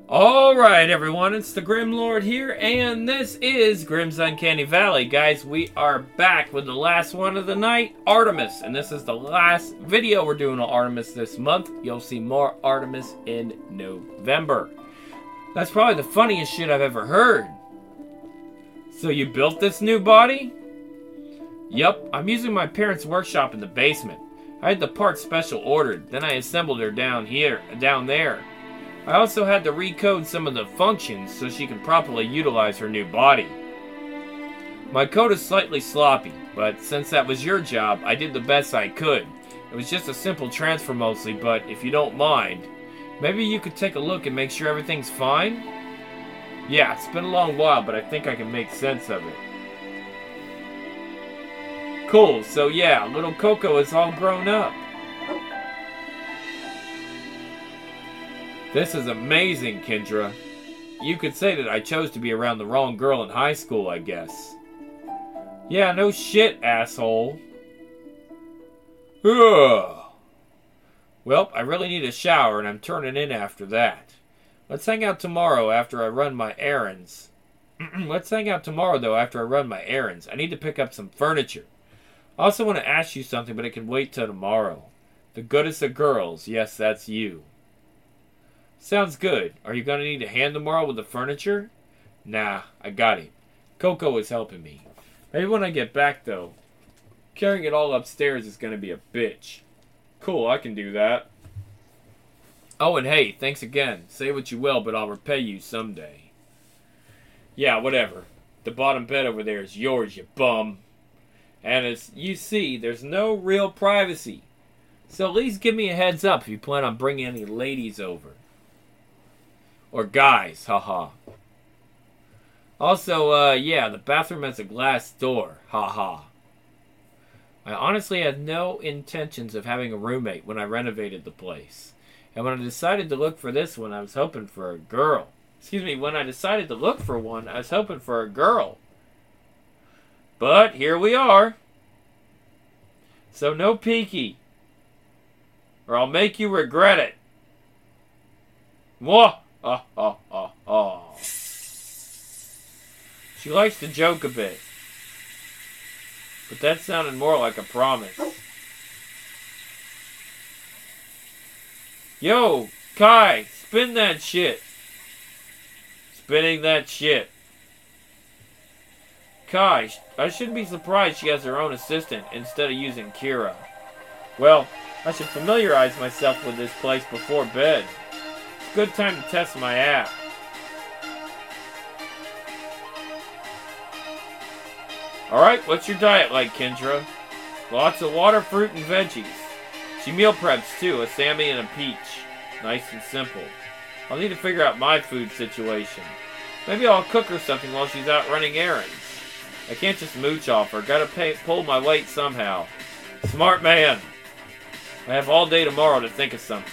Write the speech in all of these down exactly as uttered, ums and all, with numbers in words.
Alright everyone, it's the Grim Lord here, and this is Grim's Uncanny Valley. Guys, we are back with the last one of the night, Artemis. And this is the last video we're doing on Artemis this month. You'll see more Artemis in November. That's probably the funniest shit I've ever heard. So you built this new body? Yup, I'm using my parents' workshop in the basement. I had the parts special ordered, then I assembled her down here, down there. I also had to recode some of the functions so she can properly utilize her new body. My code is slightly sloppy, but since that was your job, I did the best I could. It was just a simple transfer mostly, but if you don't mind, maybe you could take a look and make sure everything's fine? Yeah, it's been a long while, but I think I can make sense of it. Cool, so yeah, little Coco is all grown up. This is amazing, Kendra. You could say that I chose to be around the wrong girl in high school, I guess. Yeah, no shit, asshole. Ugh. Well, I really need a shower and I'm turning in after that. Let's hang out tomorrow after I run my errands. Let's hang out tomorrow, though, after I run my errands. I need to pick up some furniture. I also want to ask you something, but it can wait till tomorrow. The goodest of girls. Yes, that's you. Sounds good. Are you going to need a hand tomorrow with the furniture? Nah, I got it. Coco is helping me. Maybe when I get back, though. Carrying it all upstairs is going to be a bitch. Cool, I can do that. Oh, and hey, thanks again. Say what you will, but I'll repay you someday. Yeah, whatever. The bottom bed over there is yours, you bum. And as you see, there's no real privacy. So at least give me a heads up if you plan on bringing any ladies over. Or guys, haha. Also, uh, yeah, the bathroom has a glass door, haha. I honestly had no intentions of having a roommate when I renovated the place. And when I decided to look for this one, I was hoping for a girl. Excuse me, when I decided to look for one, I was hoping for a girl. But here we are. So no peeky. Or I'll make you regret it. Mwah! Oh, oh, oh, oh. She likes to joke a bit. But that sounded more like a promise. Yo, Kai, spin that shit. Spinning that shit. Kai, I shouldn't be surprised she has her own assistant instead of using Kira. Well, I should familiarize myself with this place before bed. Good time to test my app. Alright, what's your diet like, Kendra? Lots of water, fruit, and veggies. She meal preps too, a Sammy and a peach. Nice and simple. I'll need to figure out my food situation. Maybe I'll cook her something while she's out running errands. I can't just mooch off her. Gotta pay, pull my weight somehow. Smart man. I have all day tomorrow to think of something.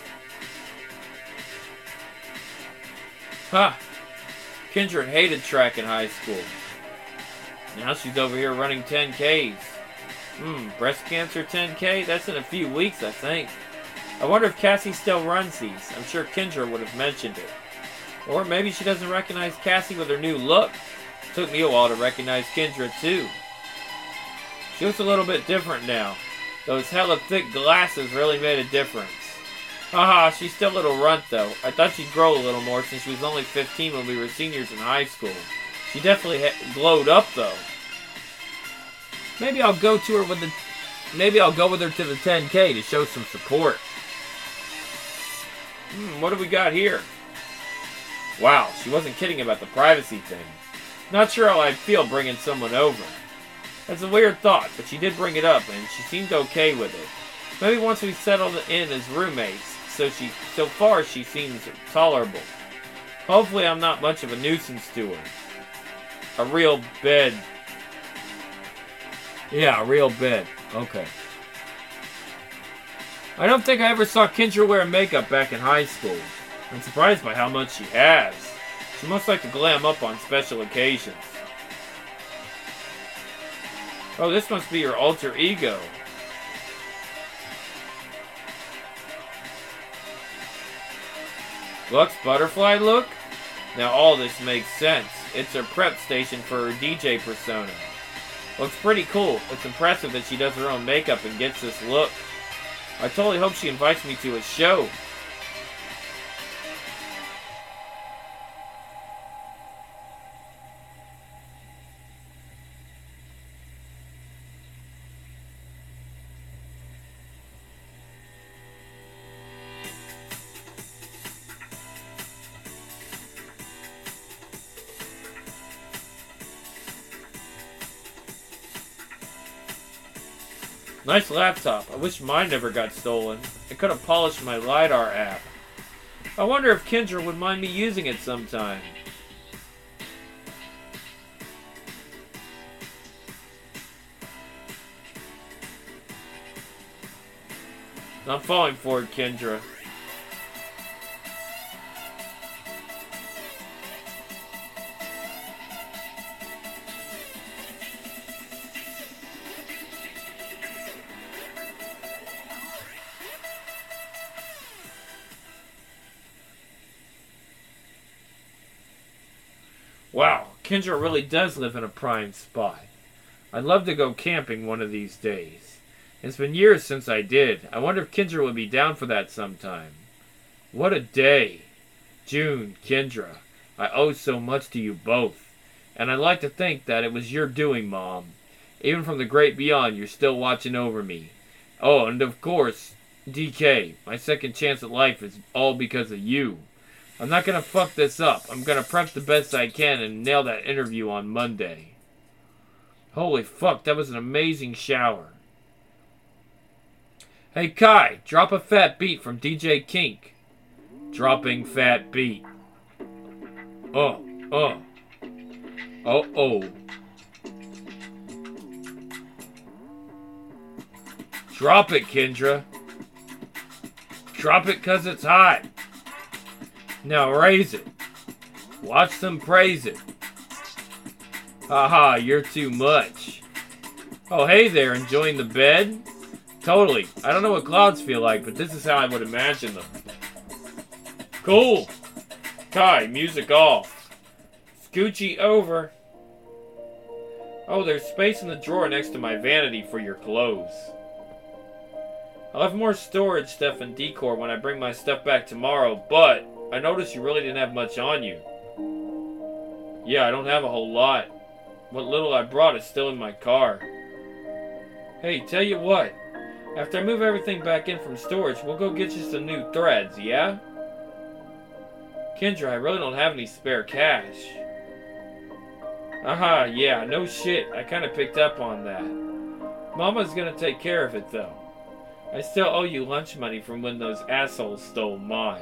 Ha! Huh. Kendra hated track in high school. Now she's over here running ten Ks. Hmm, breast cancer ten K? That's in a few weeks, I think. I wonder if Cassie still runs these. I'm sure Kendra would have mentioned it. Or maybe she doesn't recognize Cassie with her new look. It took me a while to recognize Kendra, too. She looks a little bit different now. Those hella thick glasses really made a difference. Haha, she's still a little runt, though. I thought she'd grow a little more since she was only fifteen when we were seniors in high school. She definitely ha- glowed up, though. Maybe I'll go to her with the... Maybe I'll go with her to the ten K to show some support. Hmm, what do we got here? Wow, she wasn't kidding about the privacy thing. Not sure how I'd feel bringing someone over. That's a weird thought, but she did bring it up, and she seemed okay with it. Maybe once we settled in as roommates, so she, so far she seems tolerable. Hopefully I'm not much of a nuisance to her. A real bed. Yeah, a real bed. Okay. I don't think I ever saw Kendra wear makeup back in high school. I'm surprised by how much she has. She must like to glam up on special occasions. Oh, this must be your alter ego. Lux Butterfly look? Now all this makes sense. It's her prep station for her D J persona. Looks pretty cool. It's impressive that she does her own makeup and gets this look. I totally hope she invites me to a show. Nice laptop. I wish mine never got stolen. I could have polished my LiDAR app. I wonder if Kendra would mind me using it sometime. I'm falling for it, Kendra. Wow, Kendra really does live in a prime spot. I'd love to go camping one of these days. It's been years since I did. I wonder if Kendra would be down for that sometime. What a day. June, Kendra, I owe so much to you both. And I'd like to think that it was your doing, Mom. Even from the great beyond, you're still watching over me. Oh, and of course, D K, my second chance at life is all because of you. I'm not going to fuck this up. I'm going to prep the best I can and nail that interview on Monday. Holy fuck, that was an amazing shower. Hey Kai, drop a fat beat from D J Kink. Dropping fat beat. Oh, oh. Oh, oh. Drop it, Kendra. Drop it cause it's hot. Now raise it. Watch them praise it. Haha, you're too much. Oh, hey there, enjoying the bed? Totally. I don't know what clouds feel like, but this is how I would imagine them. Cool. Kai, music off. Scoochie over. Oh, there's space in the drawer next to my vanity for your clothes. I'll have more storage stuff and decor when I bring my stuff back tomorrow, but I noticed you really didn't have much on you. Yeah, I don't have a whole lot. What little I brought is still in my car. Hey, tell you what. After I move everything back in from storage, we'll go get you some new threads, yeah? Kendra, I really don't have any spare cash. Aha, yeah, no shit. I kind of picked up on that. Mama's gonna take care of it, though. I still owe you lunch money from when those assholes stole mine.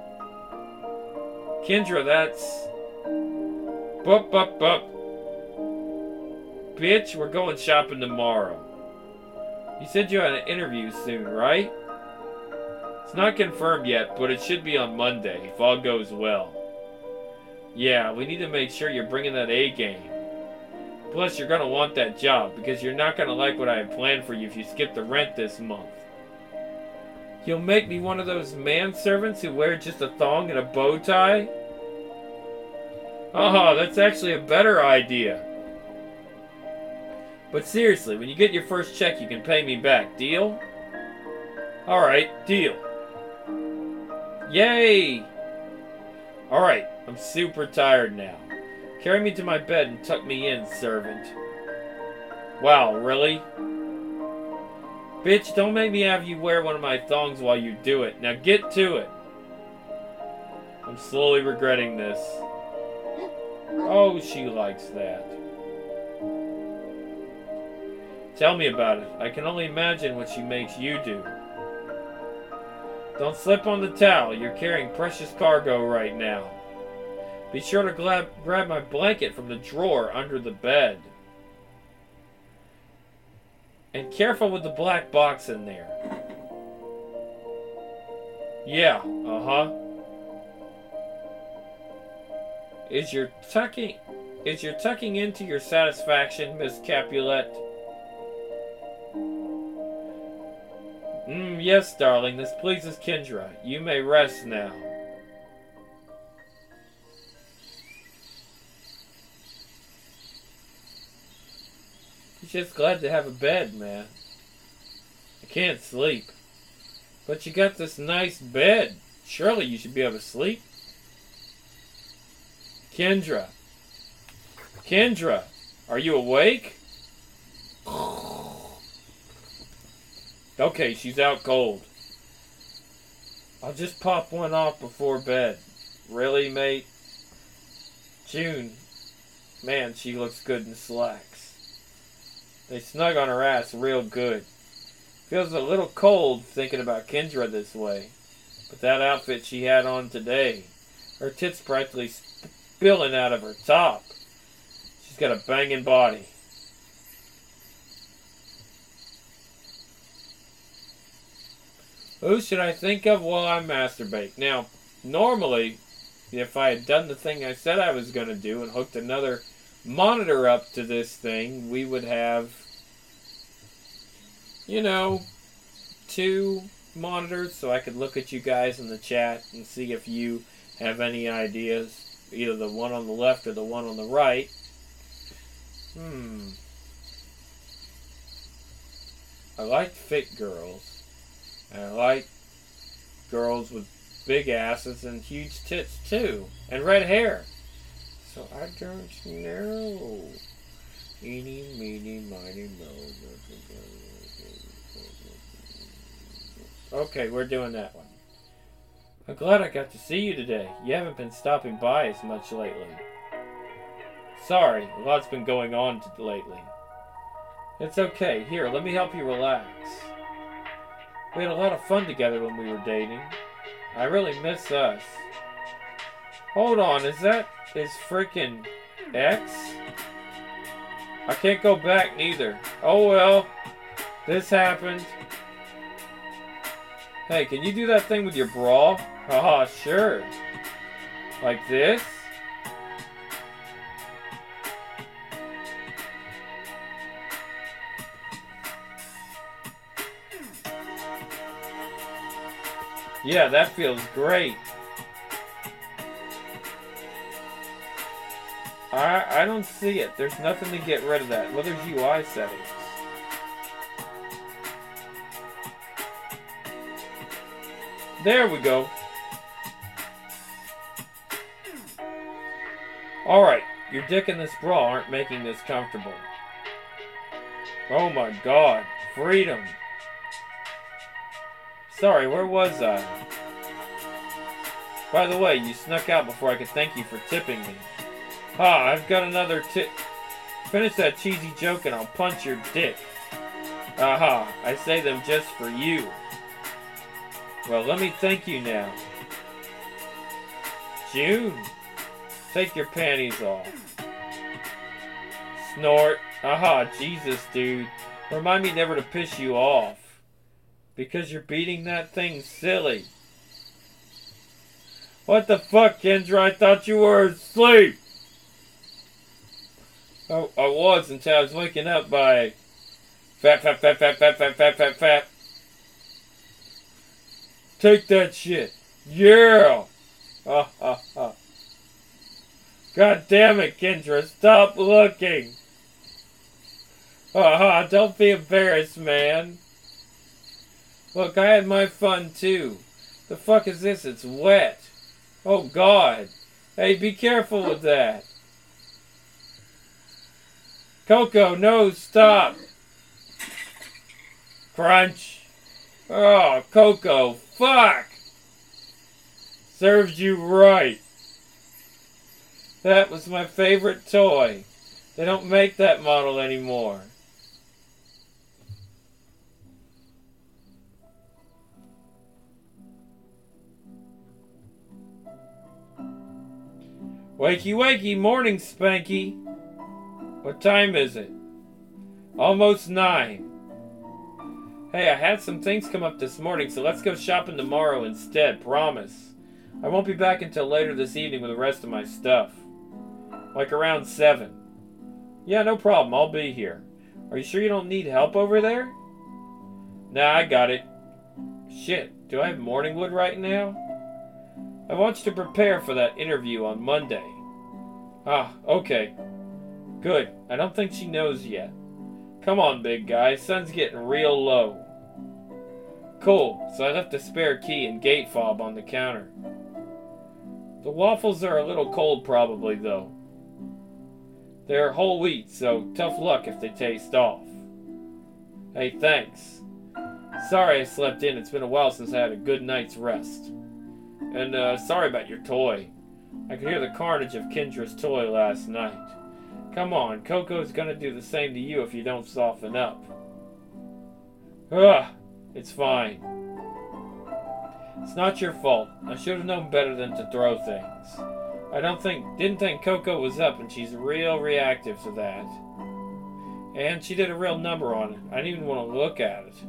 Kendra, that's... Bup, bup, bup. Bitch, we're going shopping tomorrow. You said you had an interview soon, right? It's not confirmed yet, but it should be on Monday, if all goes well. Yeah, we need to make sure you're bringing that A game. Plus, you're gonna want that job, because you're not gonna like what I have planned for you if you skip the rent this month. You'll make me one of those manservants who wear just a thong and a bow tie? Oh, that's actually a better idea. But seriously, when you get your first check, you can pay me back. Deal? Alright, deal. Yay! Alright, I'm super tired now. Carry me to my bed and tuck me in, servant. Wow, really? Bitch, don't make me have you wear one of my thongs while you do it. Now get to it. I'm slowly regretting this. Oh, she likes that. Tell me about it. I can only imagine what she makes you do. Don't slip on the towel. You're carrying precious cargo right now. Be sure to grab, grab my blanket from the drawer under the bed. And careful with the black box in there. Yeah, uh-huh. Is your tucking is your tucking into your satisfaction, Miss Capulet? Mm, yes, darling, this pleases Kendra. You may rest now. just glad to have a bed, man. I can't sleep. But you got this nice bed. Surely you should be able to sleep. Kendra. Kendra, are you awake? Okay, she's out cold. I'll just pop one off before bed. Really, mate? June. Man, she looks good in slacks. They snug on her ass real good. Feels a little cold thinking about Kendra this way. But that outfit she had on today, her tits practically spilling out of her top. She's got a banging body. Who should I think of while I masturbate? Now, normally, if I had done the thing I said I was going to do and hooked another monitor up to this thing, we would have, you know, two monitors so I could look at you guys in the chat and see if you have any ideas, either the one on the left or the one on the right. Hmm. I like fit girls. And I like girls with big asses and huge tits too. And red hair. So I don't know. Eeny, meeny, miny, mo. Okay, we're doing that one. I'm glad I got to see you today. You haven't been stopping by as much lately. Sorry, a lot's been going on t- lately. It's okay. Here, let me help you relax. We had a lot of fun together when we were dating. I really miss us. Hold on, is that his freaking ex? I can't go back neither. Oh well, this happened. Hey, can you do that thing with your bra? Haha, sure. Like this? Yeah, that feels great. I I don't see it. There's nothing to get rid of that. Well, there's U I settings. There we go. Alright, your dick and this bra aren't making this comfortable. Oh my god, freedom. Sorry, where was I? By the way, you snuck out before I could thank you for tipping me. Ha, I've got another tip. Finish that cheesy joke and I'll punch your dick. Aha, I say them just for you. Well, let me thank you now. June, take your panties off. Snort. Aha, Jesus, dude. Remind me never to piss you off. Because you're beating that thing silly. What the fuck, Kendra? I thought you were asleep. Oh, I was until I was waking up by fat, fat, fat, fat, fat, fat, fat, fat, fat. Take that shit. Yeah. Ha, ha, ha. God damn it, Kendra. Stop looking. Haha, don't be embarrassed, man. Look, I had my fun too. The fuck is this? It's wet. Oh god. Hey, be careful with that. Coco, no, stop. Crunch. Oh, Coco, fuck. Serves you right. That was my favorite toy. They don't make that model anymore. Wakey wakey, morning Spanky. What time is it? Almost nine. Hey, I had some things come up this morning, so let's go shopping tomorrow instead, promise. I won't be back until later this evening with the rest of my stuff. Like around seven. Yeah, no problem, I'll be here. Are you sure you don't need help over there? Nah, I got it. Shit, do I have morning wood right now? I want you to prepare for that interview on Monday. Ah, okay. Good. I don't think she knows yet. Come on, big guy. Sun's getting real low. Cool, so I left a spare key and gate fob on the counter. The waffles are a little cold probably, though. They're whole wheat, so tough luck if they taste off. Hey, thanks. Sorry I slept in. It's been a while since I had a good night's rest. And, uh, sorry about your toy. I could hear the carnage of Kendra's toy last night. Come on, Coco's gonna do the same to you if you don't soften up. Ugh, it's fine. It's not your fault. I should have known better than to throw things. I don't think, didn't think Coco was up, and she's real reactive to that. And she did a real number on it. I didn't even want to look at it.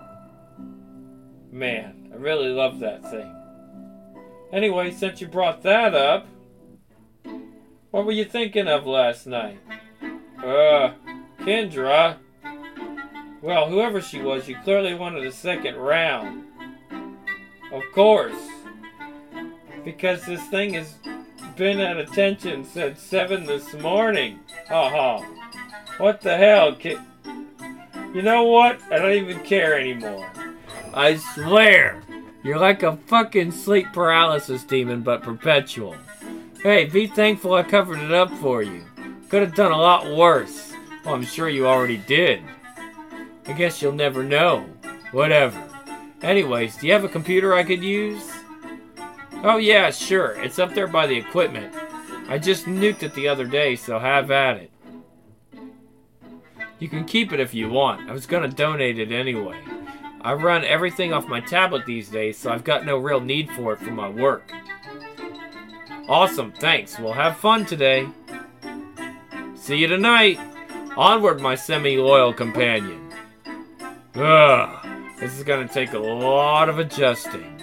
Man, I really love that thing. Anyway, since you brought that up, what were you thinking of last night? Uh, Kendra. Well, whoever she was, you clearly wanted a second round. Of course. Because this thing has been at attention since seven this morning. Haha. What the hell, kid? You know what? I don't even care anymore. I swear. You're like a fucking sleep paralysis demon, but perpetual. Hey, be thankful I covered it up for you. Could have done a lot worse. Well, I'm sure you already did. I guess you'll never know. Whatever. Anyways, do you have a computer I could use? Oh yeah, sure. It's up there by the equipment. I just nuked it the other day, so have at it. You can keep it if you want. I was gonna donate it anyway. I run everything off my tablet these days, so I've got no real need for it for my work. Awesome, thanks. We'll have fun today. See you tonight. Onward, my semi-loyal companion. Ugh, this is gonna take a lot of adjusting.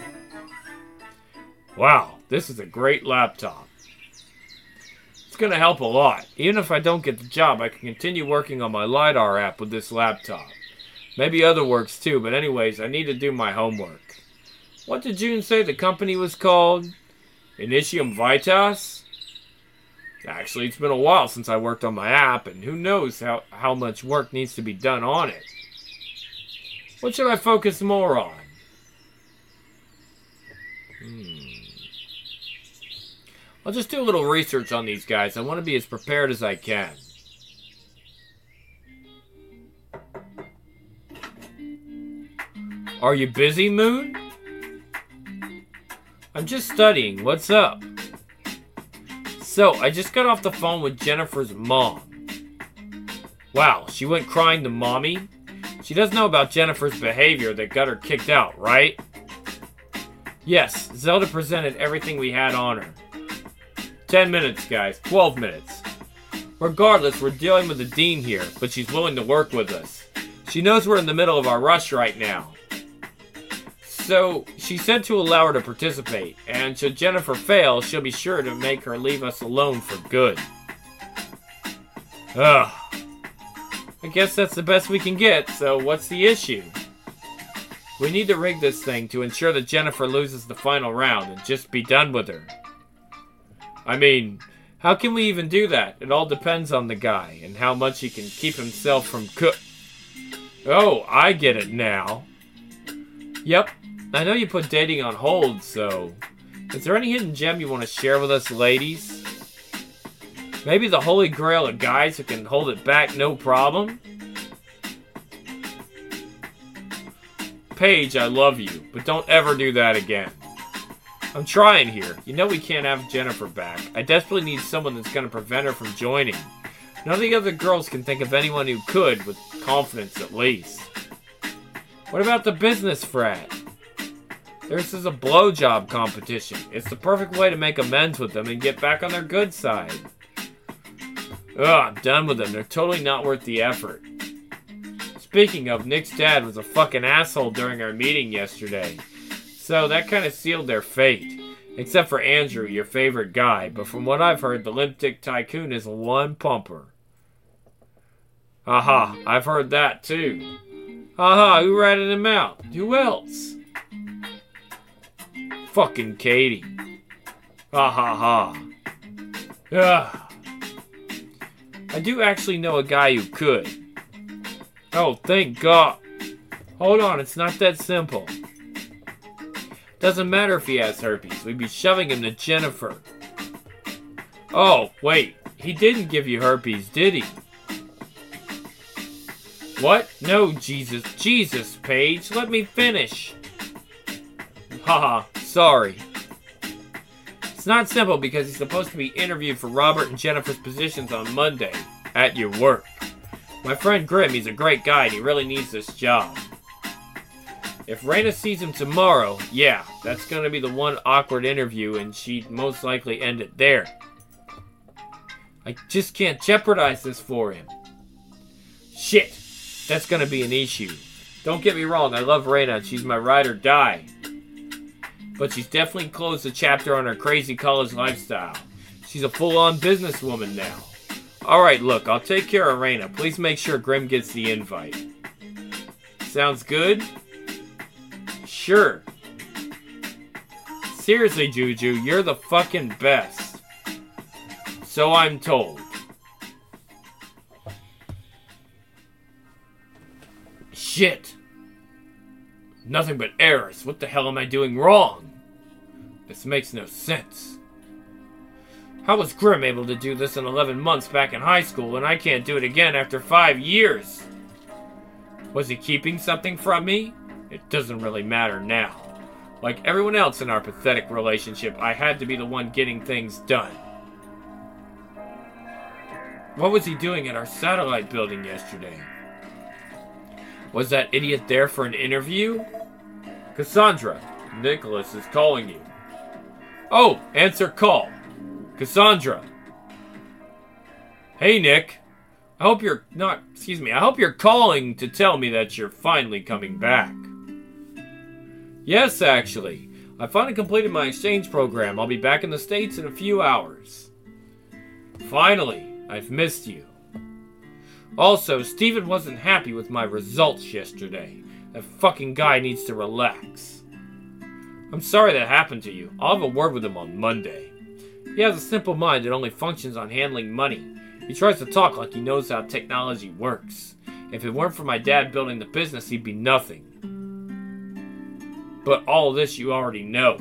Wow, this is a great laptop. It's gonna help a lot. Even if I don't get the job, I can continue working on my LiDAR app with this laptop. Maybe other works too, but anyways, I need to do my homework. What did June say the company was called? Initium Vitas? Actually, it's been a while since I worked on my app, and who knows how, how much work needs to be done on it. What should I focus more on? Hmm. I'll just do a little research on these guys. I want to be as prepared as I can. Are you busy, Moon? I'm just studying. What's up? So, I just got off the phone with Jennifer's mom. Wow, she went crying to Mommy? She does know about Jennifer's behavior that got her kicked out, right? Yes, Zelda presented everything we had on her. Ten minutes, guys. Twelve minutes. Regardless, we're dealing with the dean here, but she's willing to work with us. She knows we're in the middle of our rush right now. So, she said to allow her to participate, and should Jennifer fail, she'll be sure to make her leave us alone for good. Ugh. I guess that's the best we can get, so what's the issue? We need to rig this thing to ensure that Jennifer loses the final round and just be done with her. I mean, how can we even do that? It all depends on the guy and how much he can keep himself from cook. Oh, I get it now. Yep, I know you put dating on hold, so... Is there any hidden gem you want to share with us, ladies? Maybe the holy grail of guys who can hold it back no problem? Paige, I love you, but don't ever do that again. I'm trying here. You know we can't have Jennifer back. I desperately need someone that's going to prevent her from joining. None of the other girls can think of anyone who could, with confidence at least. What about the business frat? This is a blowjob competition. It's the perfect way to make amends with them and get back on their good side. Ugh, I'm done with them. They're totally not worth the effort. Speaking of, Nick's dad was a fucking asshole during our meeting yesterday. So that kind of sealed their fate. Except for Andrew, your favorite guy. But from what I've heard, the Limp Dick Tycoon is one pumper. Aha, I've heard that too. Aha, who ratted him out? Who else? Fucking Katie. Ha ha ha. Ugh. I do actually know a guy who could. Oh, thank God. Hold on, it's not that simple. Doesn't matter if he has herpes. We'd be shoving him to Jennifer. Oh, wait. He didn't give you herpes, did he? What? No, Jesus. Jesus, Paige. Let me finish. Haha, sorry. It's not simple because he's supposed to be interviewed for Robert and Jennifer's positions on Monday at your work. My friend Grim, he's a great guy and he really needs this job. If Raina sees him tomorrow, yeah, that's going to be the one awkward interview and she'd most likely end it there. I just can't jeopardize this for him. Shit, that's going to be an issue. Don't get me wrong, I love Raina and she's my ride or die. But she's definitely closed the chapter on her crazy college lifestyle. She's a full-on businesswoman now. Alright, look, I'll take care of Raina. Please make sure Grim gets the invite. Sounds good? Sure. Seriously, Juju, you're the fucking best. So I'm told. Shit. Nothing but errors. What the hell am I doing wrong? This makes no sense. How was Grim able to do this in eleven months back in high school and I can't do it again after five years? Was he keeping something from me? It doesn't really matter now. Like everyone else in our pathetic relationship, I had to be the one getting things done. What was he doing at our satellite building yesterday? Was that idiot there for an interview? Cassandra, Nicholas is calling you. Oh, answer call. Cassandra. Hey, Nick. I hope you're not, excuse me, I hope you're calling to tell me that you're finally coming back. Yes, actually. I finally completed my exchange program. I'll be back in the States in a few hours. Finally, I've missed you. Also, Steven wasn't happy with my results yesterday. That fucking guy needs to relax. I'm sorry that happened to you. I'll have a word with him on Monday. He has a simple mind that only functions on handling money. He tries to talk like he knows how technology works. If it weren't for my dad building the business, he'd be nothing. But all this you already know.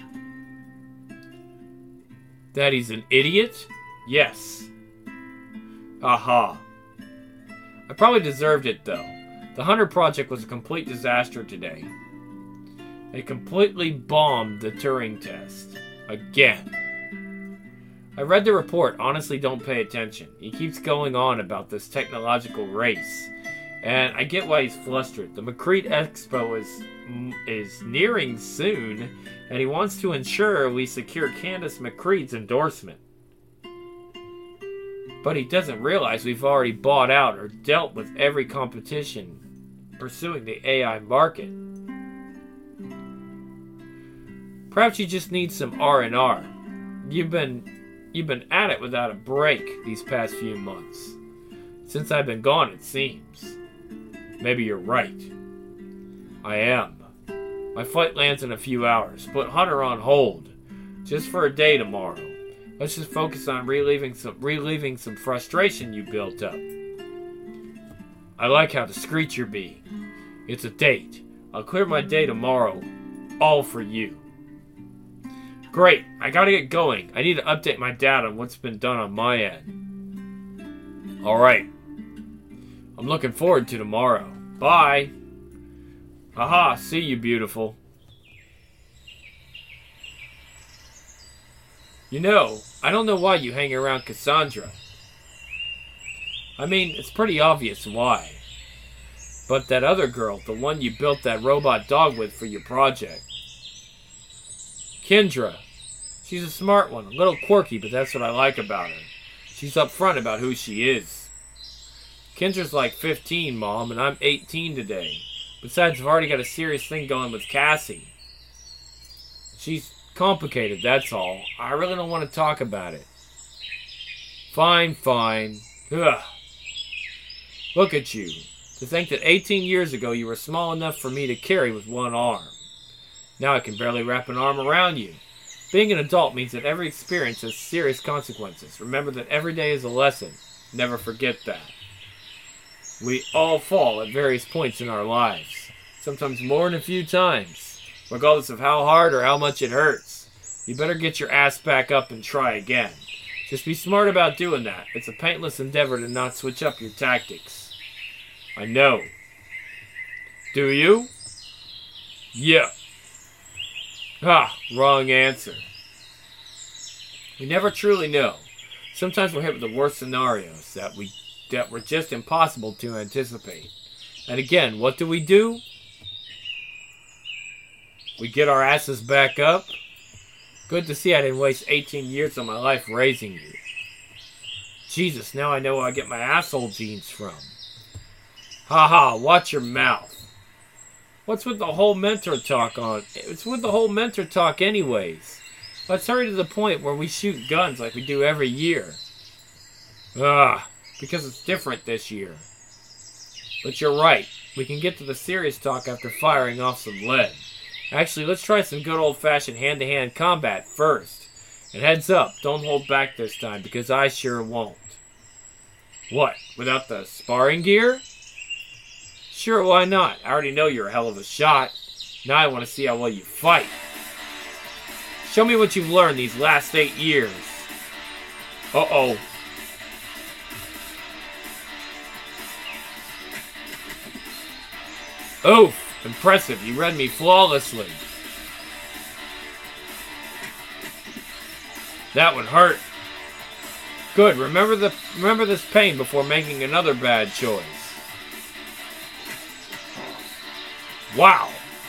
That he's an idiot? Yes. Aha. I probably deserved it, though. The Hunter Project was a complete disaster today. They completely bombed the Turing test. Again. I read the report. Honestly, don't pay attention. He keeps going on about this technological race. And I get why he's flustered. The McCrete Expo is, is nearing soon, and he wants to ensure we secure Candace McCrete's endorsement. But he doesn't realize we've already bought out or dealt with every competition pursuing the A I market. Perhaps you just need some R and R. You've been you've been at it without a break these past few months. Since I've been gone, it seems. Maybe you're right. I am. My flight lands in a few hours. Put Hunter on hold. Just for a day tomorrow. Let's just focus on relieving some relieving some frustration you built up. I like how discreet you're being. It's a date. I'll clear my day tomorrow. All for you. Great. I gotta get going. I need to update my dad on what's been done on my end. Alright. I'm looking forward to tomorrow. Bye. Haha, see you, beautiful. You know, I don't know why you hang around Cassandra. I mean, it's pretty obvious why. But that other girl, the one you built that robot dog with for your project. Kendra. She's a smart one, a little quirky, but that's what I like about her. She's upfront about who she is. Kendra's like fifteen, Mom, and I'm eighteen today. Besides, I've already got a serious thing going with Cassie. She's complicated, that's all. I really don't want to talk about it. Fine, fine. Ugh. Look at you. To think that eighteen years ago you were small enough for me to carry with one arm. Now I can barely wrap an arm around you. Being an adult means that every experience has serious consequences. Remember that every day is a lesson. Never forget that. We all fall at various points in our lives, sometimes more than a few times, regardless of how hard or how much it hurts. You better get your ass back up and try again. Just be smart about doing that. It's a painless endeavor to not switch up your tactics. I know. Do you? Yeah. Ah, wrong answer. We never truly know. Sometimes we're hit with the worst scenarios that we that were just impossible to anticipate. And again, what do we do? We get our asses back up. Good to see I didn't waste eighteen years of my life raising you. Jesus, now I know where I get my asshole genes from. Haha, watch your mouth. What's with the whole mentor talk on? It's with the whole mentor talk anyways. Let's hurry to the point where we shoot guns like we do every year. Ah, because it's different this year. But you're right. We can get to the serious talk after firing off some lead. Actually, let's try some good old-fashioned hand-to-hand combat first. And heads up, don't hold back this time, because I sure won't. What, without the sparring gear? Sure, why not? I already know you're a hell of a shot. Now I want to see how well you fight. Show me what you've learned these last eight years. Uh-oh. Oof. Impressive. You read me flawlessly. That would hurt. Good. Remember the remember this pain before making another bad choice. Wow.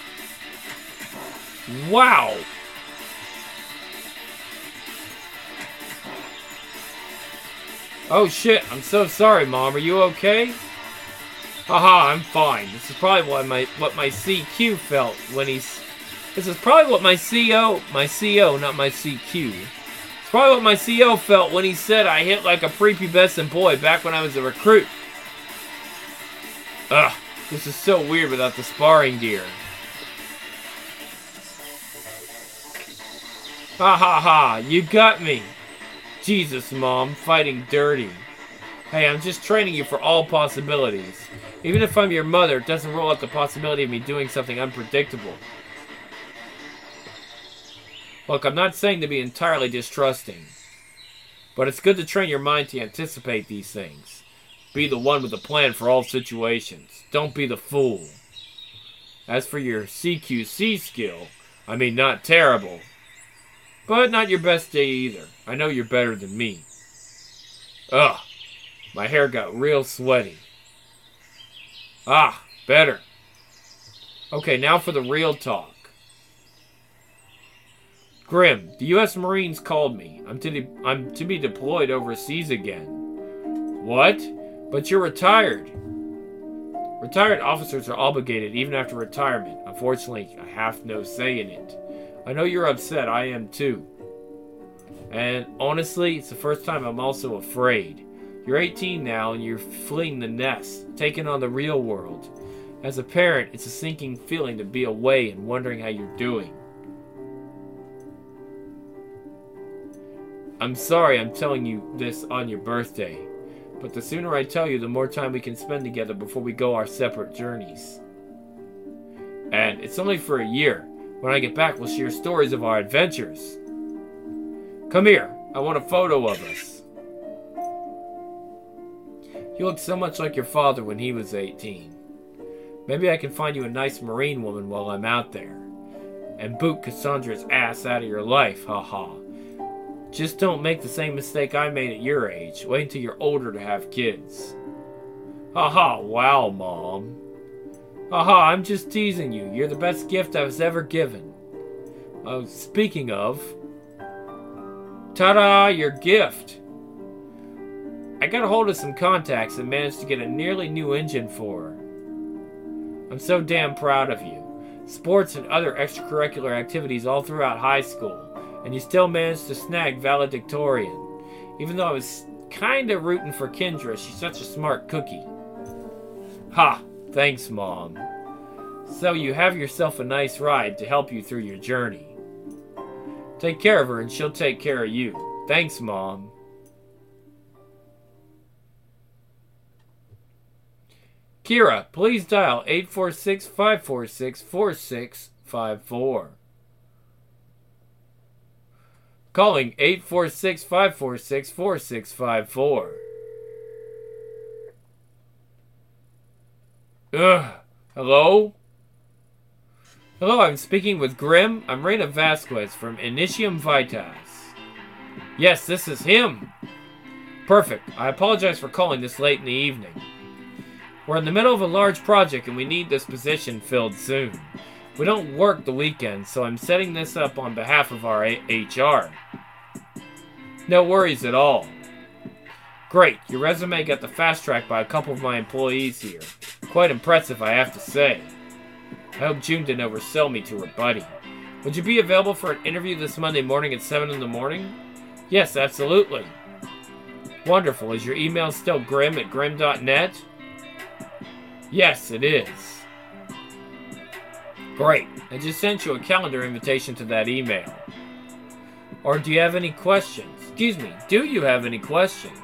Wow. Oh shit. I'm so sorry, Mom. Are you okay? Haha, I'm fine. This is probably what my what my C Q felt when he's. This is probably what my C O, my C O, not my C Q. It's probably what my C O felt when he said I hit like a prepubescent boy back when I was a recruit. Ugh, this is so weird without the sparring gear. Ha ha ha, you got me. Jesus, Mom, fighting dirty. Hey, I'm just training you for all possibilities. Even if I'm your mother, it doesn't rule out the possibility of me doing something unpredictable. Look, I'm not saying to be entirely distrusting, but it's good to train your mind to anticipate these things. Be the one with a plan for all situations. Don't be the fool. As for your C Q C skill, I mean, not terrible, but not your best day either. I know you're better than me. Ugh, my hair got real sweaty. Ah, better. Okay, now for the real talk. Grim, the U S Marines called me. I'm to, de- I'm to be deployed overseas again. What? But you're retired. Retired officers are obligated even after retirement. Unfortunately, I have no say in it. I know you're upset. I am too. And honestly, it's the first time I'm also afraid. You're eighteen now and you're fleeing the nest, taking on the real world. As a parent, it's a sinking feeling to be away and wondering how you're doing. I'm sorry I'm telling you this on your birthday, but the sooner I tell you, the more time we can spend together before we go our separate journeys. And it's only for a year. When I get back, we'll share stories of our adventures. Come here. I want a photo of us. You look so much like your father when he was eighteen. Maybe I can find you a nice Marine woman while I'm out there. And boot Cassandra's ass out of your life, haha. Just don't make the same mistake I made at your age. Wait until you're older to have kids. Haha, wow, Mom. Haha, I'm just teasing you. You're the best gift I was ever given. Oh, speaking of... Ta-da, your gift. I got a hold of some contacts and managed to get a nearly new engine for her. I'm so damn proud of you. Sports and other extracurricular activities all throughout high school, and you still managed to snag valedictorian. Even though I was kinda rooting for Kendra, she's such a smart cookie. Ha! Thanks, Mom. So you have yourself a nice ride to help you through your journey. Take care of her and she'll take care of you. Thanks, Mom. Kira, please dial eight four six, five four six, four six five four. Calling eight four six, five four six, four six five four. Ugh. Hello? Hello, I'm speaking with Grim. I'm Reina Vasquez from Initium Vitas. Yes, this is him. Perfect. I apologize for calling this late in the evening. We're in the middle of a large project and we need this position filled soon. We don't work the weekends, so I'm setting this up on behalf of our H R. No worries at all. Great, your resume got the fast track by a couple of my employees here. Quite impressive, I have to say. I hope June didn't oversell me to her buddy. Would you be available for an interview this Monday morning at seven in the morning? Yes, absolutely. Wonderful. Is your email still grim at grim dot net? Yes, it is. Great. I just sent you a calendar invitation to that email. Or do you have any questions? Excuse me, do you have any questions?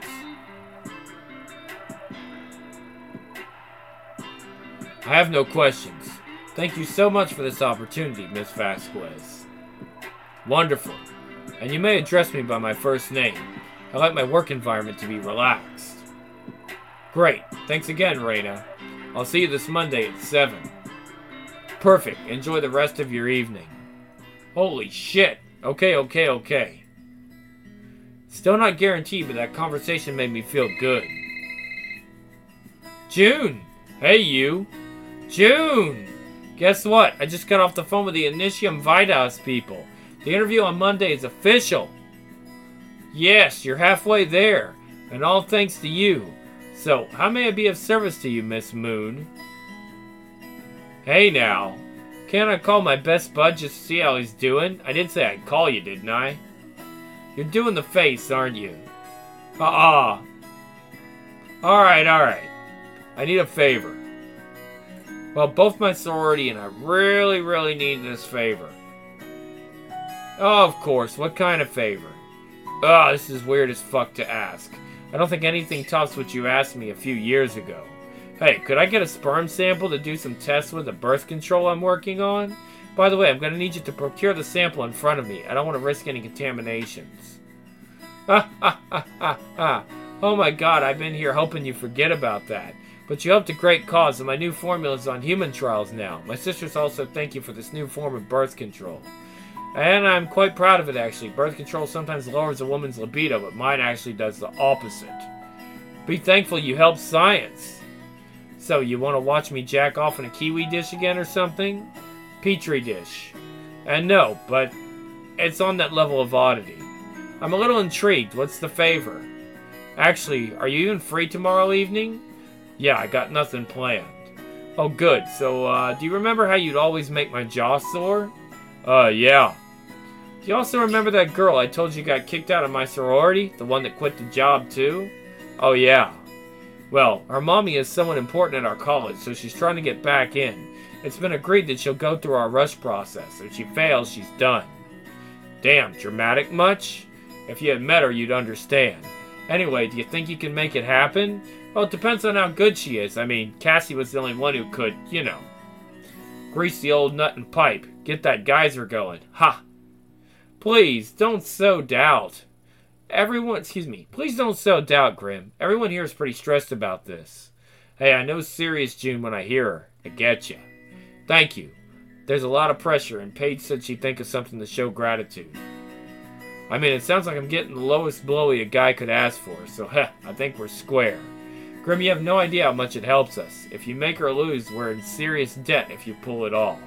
I have no questions. Thank you so much for this opportunity, Miss Vasquez. Wonderful. And you may address me by my first name. I like my work environment to be relaxed. Great. Thanks again, Reina. I'll see you this Monday at seven. Perfect. Enjoy the rest of your evening. Holy shit. Okay, okay, okay. Still not guaranteed, but that conversation made me feel good. June! Hey, you! June! Guess what? I just got off the phone with the Initium Vitas people. The interview on Monday is official. Yes, you're halfway there, and all thanks to you. So, how may I be of service to you, Miss Moon? Hey now, can't I call my best bud just to see how he's doing? I did say I'd call you, didn't I? You're doing the face, aren't you? Uh-uh. Alright, alright. I need a favor. Well, both my sorority and I really, really need this favor. Oh, of course. What kind of favor? Oh, this is weird as fuck to ask. I don't think anything tops what you asked me a few years ago. Hey, could I get a sperm sample to do some tests with the birth control I'm working on? By the way, I'm going to need you to procure the sample in front of me. I don't want to risk any contaminations. Ha ha ha ha ha. Oh my god, I've been here hoping you forget about that. But you helped a great cause, and my new formula is on human trials now. My sisters also thank you for this new form of birth control. And I'm quite proud of it, actually. Birth control sometimes lowers a woman's libido, but mine actually does the opposite. Be thankful you helped science. So, you want to watch me jack off in a kiwi dish again or something? Petri dish. And no, but it's on that level of oddity. I'm a little intrigued. What's the favor? Actually, are you even free tomorrow evening? Yeah, I got nothing planned. Oh, good. So, uh, do you remember how you'd always make my jaw sore? Uh, yeah. Do you also remember that girl I told you got kicked out of my sorority? The one that quit the job, too? Oh, yeah. Well, her mommy is someone important at our college, so she's trying to get back in. It's been agreed that she'll go through our rush process. If she fails, she's done. Damn, dramatic much? If you had met her, you'd understand. Anyway, do you think you can make it happen? Well, it depends on how good she is. I mean, Cassie was the only one who could, you know, grease the old nut and pipe. Get that geyser going. Ha! Please, don't sow doubt. Everyone, excuse me, please don't sow doubt, Grim. Everyone here is pretty stressed about this. Hey, I know serious June when I hear her. I get you. Thank you. There's a lot of pressure, and Paige said she'd think of something to show gratitude. I mean, it sounds like I'm getting the lowest blowy a guy could ask for, so heh, I think we're square. Grim, you have no idea how much it helps us. If you make her lose, we're in serious debt if you pull it off.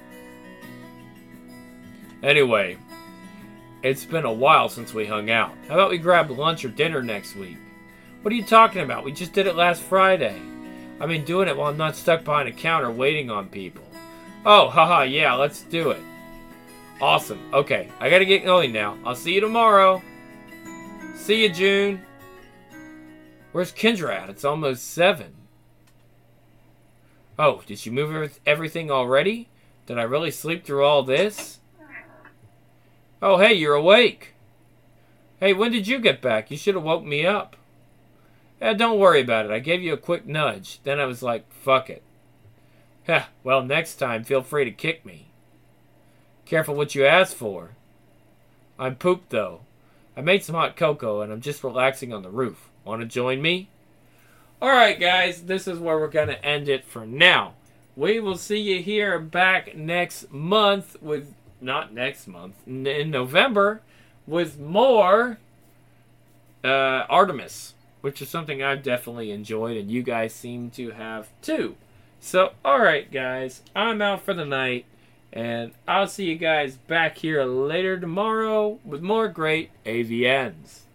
Anyway, it's been a while since we hung out. How about we grab lunch or dinner next week? What are you talking about? We just did it last Friday. I mean, doing it while I'm not stuck behind a counter waiting on people. Oh, haha, yeah, let's do it. Awesome. Okay, I gotta get going now. I'll see you tomorrow. See you, June. Where's Kendra at? It's almost seven. Oh, did she move everything already? Did I really sleep through all this? Oh, hey, you're awake. Hey, when did you get back? You should have woke me up. Eh, don't worry about it. I gave you a quick nudge. Then I was like, fuck it. Heh, well, next time, feel free to kick me. Careful what you ask for. I'm pooped, though. I made some hot cocoa, and I'm just relaxing on the roof. Want to join me? Alright, guys, this is where we're going to end it for now. We will see you here back next month with... Not next month. In November, with more uh, Artemis, which is something I've definitely enjoyed, and you guys seem to have too. So, alright, guys, I'm out for the night, and I'll see you guys back here later tomorrow with more great A V Ns.